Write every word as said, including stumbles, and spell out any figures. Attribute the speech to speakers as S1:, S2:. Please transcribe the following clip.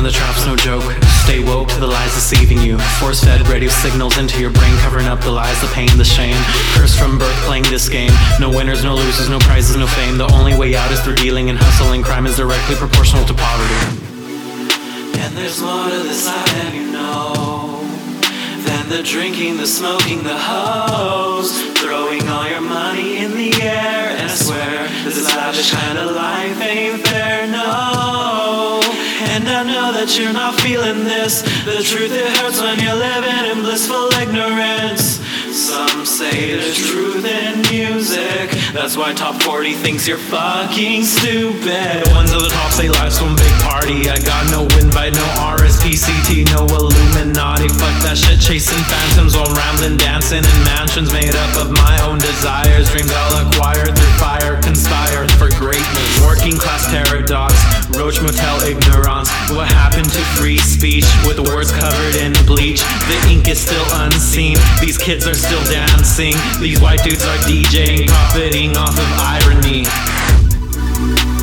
S1: the trap's no joke. Stay woke to the lies deceiving you. Force-fed radio signals into your brain, covering up the lies, the pain, the shame. Cursed from birth playing this game. No winners, no losers, no prizes, no fame. The only way out is through dealing and hustling. Crime is directly proportional to poverty. And there's more to this life than you know, than the drinking, the smoking, the hoes, throwing all your money in the air. And I swear, this lavish kind of life ain't fair, no. And I know that you're not feeling this. The truth, it hurts when you're living in blissful ignorance. Some say there's truth in music. That's why Top forty thinks you're fucking stupid. Ones at the top say life's one big party. I got no invite, no R S P C T, no Illuminati. Fuck that shit, chasing phantoms while rambling, dancing in mansions made up of my own desires. Dreams I'll acquire through fire, conspire for greatness. Working class terror dogs, Roach Motel ignorance. What happened to free speech with words covered in bleach? The ink is still unseen. These kids are still dancing. These white dudes are DJing, profiting off of irony.